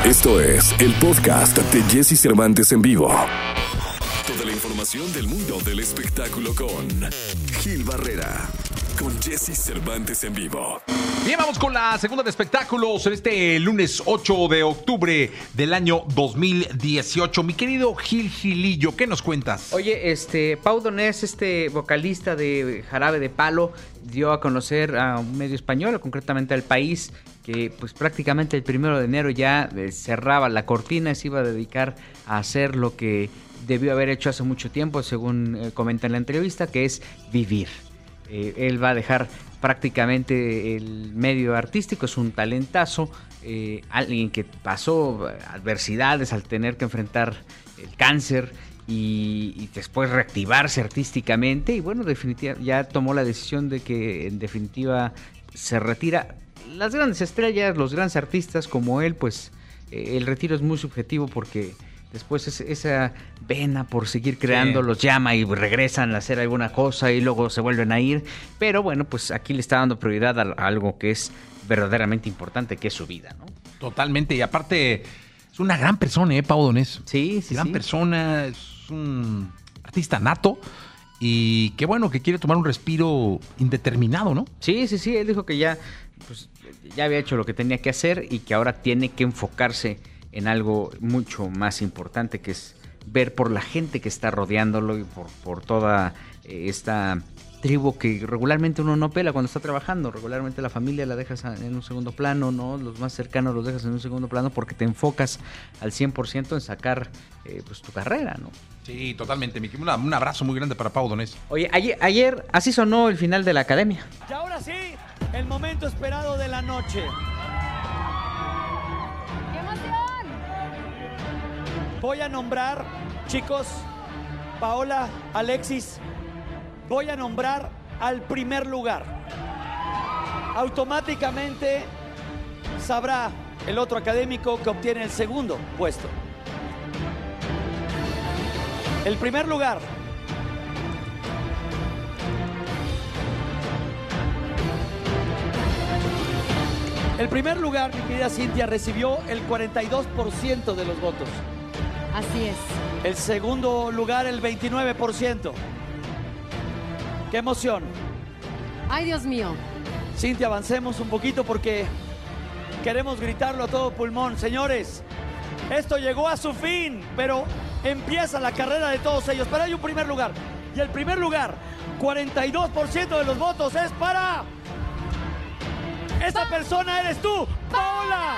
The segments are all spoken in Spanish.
Esto es el podcast de Jesse Cervantes en vivo. Toda la información del mundo del espectáculo con Gil Barrera, con Jesse Cervantes en vivo. Bien, vamos con la segunda de espectáculos en este lunes 8 de octubre del año 2018. Mi querido Gilillo, ¿qué nos cuentas? Oye, Pau Donés, vocalista de Jarabe de Palo, dio a conocer a un medio español, concretamente al País, que pues prácticamente el 1 de enero ya cerraba la cortina y se iba a dedicar a hacer lo que debió haber hecho hace mucho tiempo, según comenta en la entrevista, que es vivir. Él va a dejar prácticamente el medio artístico, es un talentazo, alguien que pasó adversidades al tener que enfrentar el cáncer y después reactivarse artísticamente, y bueno, definitivamente ya tomó la decisión de que en definitiva se retira. Las grandes estrellas, los grandes artistas como él, pues el retiro es muy subjetivo porque después esa vena por seguir creando los llama y regresan a hacer alguna cosa y luego se vuelven a ir. Pero bueno, pues aquí le está dando prioridad a algo que es verdaderamente importante, que es su vida, ¿no? Totalmente, y aparte es una gran persona, Pau Donés. Sí. Gran persona, es un artista nato y qué bueno que quiere tomar un respiro indeterminado, ¿no? Sí, él dijo que ya había hecho lo que tenía que hacer y que ahora tiene que enfocarse en algo mucho más importante, que es ver por la gente que está rodeándolo y por toda esta tribu que regularmente uno no pela cuando está trabajando. Regularmente la familia la dejas en un segundo plano, ¿no? Los más cercanos los dejas en un segundo plano porque te enfocas al 100% en sacar pues tu carrera, ¿no? Sí, totalmente. Un abrazo muy grande para Pau Donés. Oye, ayer así sonó el final de la academia. Y ahora sí, el momento esperado de la noche. Voy a nombrar, chicos, Paola, Alexis, voy a nombrar al primer lugar. Automáticamente sabrá el otro académico que obtiene el segundo puesto. El primer lugar. El primer lugar, mi querida Cintia, recibió el 42% de los votos. Así es. El segundo lugar, el 29%. ¡Qué emoción! ¡Ay, Dios mío! Cintia, avancemos un poquito porque queremos gritarlo a todo pulmón. Señores, esto llegó a su fin, pero empieza la carrera de todos ellos. Pero hay un primer lugar. Y el primer lugar, 42% de los votos es para... ¡Esa persona eres tú, Paola!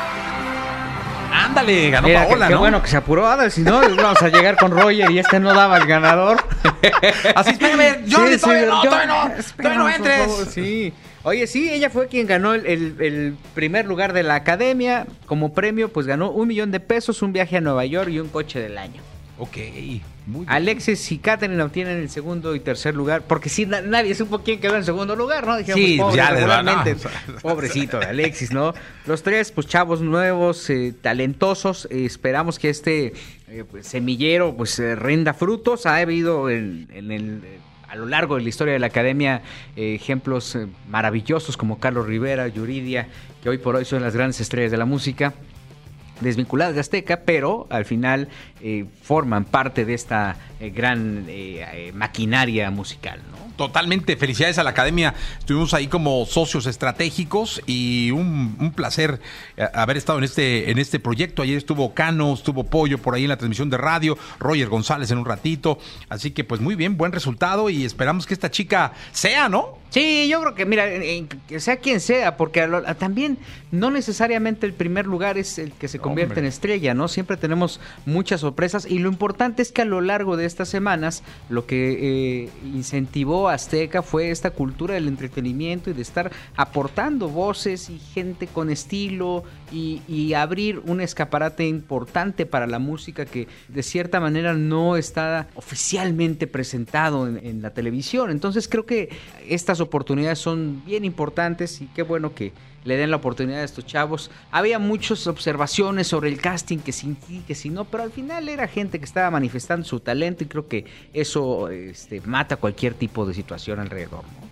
Ándale, ganó Mira, Paola, qué ¿no? Bueno que se apuró Adal, si no vamos a llegar con Roger y no daba el ganador. Así, espérame, Jordi, todavía no entres. Sí. Oye, sí, ella fue quien ganó el primer lugar de la academia. Como premio, pues ganó $1 millón, un viaje a Nueva York y un coche del año. Ok, muy bien. Alexis y Katherine obtienen el segundo y tercer lugar, porque sí, nadie supo quién quedó en segundo lugar, ¿no? Dijimos, sí, pobre, ya regularmente, pobrecito de Alexis, ¿no? Los tres, pues chavos nuevos, talentosos, esperamos que pues, semillero pues rinda frutos. Ha habido a lo largo de la historia de la academia ejemplos maravillosos como Carlos Rivera, Yuridia, que hoy por hoy son las grandes estrellas de la música, desvinculadas de Azteca, pero al final forman parte de esta gran maquinaria musical, ¿no? Totalmente, felicidades a la academia. Estuvimos ahí como socios estratégicos y un placer haber estado en este proyecto. Ayer estuvo Cano, estuvo Pollo por ahí en la transmisión de radio, Roger González en un ratito. Así que pues muy bien, buen resultado y esperamos que esta chica sea, ¿no? Sí, yo creo que, mira, que sea quien sea, porque también no necesariamente el primer lugar es el que se convierte en estrella, ¿no? Siempre tenemos muchas sorpresas y lo importante es que a lo largo de estas semanas lo que incentivó a Azteca fue esta cultura del entretenimiento y de estar aportando voces y gente con estilo y abrir un escaparate importante para la música que de cierta manera no está oficialmente presentado en la televisión. Entonces creo que estas oportunidades son bien importantes y qué bueno que le den la oportunidad a estos chavos. Había muchas observaciones sobre el casting, que sí, que sí no, pero al final era gente que estaba manifestando su talento y creo que eso mata cualquier tipo de situación alrededor, ¿no?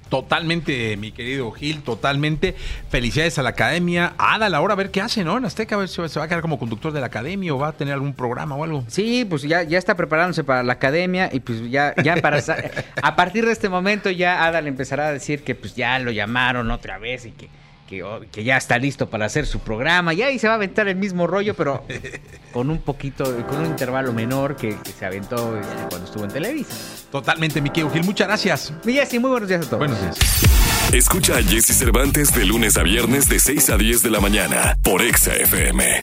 Totalmente, mi querido Gil, totalmente. Felicidades a la academia. Adal, ahora a ver qué hace, ¿no? En Azteca, a ver si se va a quedar como conductor de la academia o va a tener algún programa o algo. Sí, pues ya está preparándose para la academia y pues ya para a partir de este momento ya Adal empezará a decir que pues ya lo llamaron otra vez y que ya está listo para hacer su programa. Y ahí se va a aventar el mismo rollo, pero con un intervalo menor que se aventó cuando estuvo en Televisa. Totalmente, mi querido Gil. Muchas gracias. Mi Jessy, muy buenos días a todos. Buenos días. Escucha a Jessy Cervantes de lunes a viernes de 6 a 10 de la mañana por Exa FM.